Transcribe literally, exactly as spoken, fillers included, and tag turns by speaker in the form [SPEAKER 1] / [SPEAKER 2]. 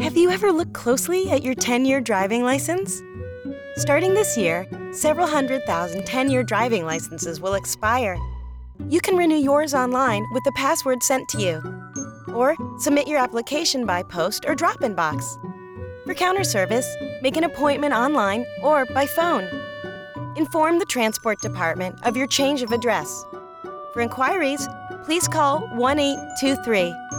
[SPEAKER 1] Have you ever looked closely at your ten-year driving license? Starting this year, several hundred thousand ten-year driving licenses will expire. You can renew yours online with the password sent to you. Or submit your application by post or drop-in box. For counter service, make an appointment online or by phone. Inform the Transport Department of your change of address. For inquiries, please call one eight two three.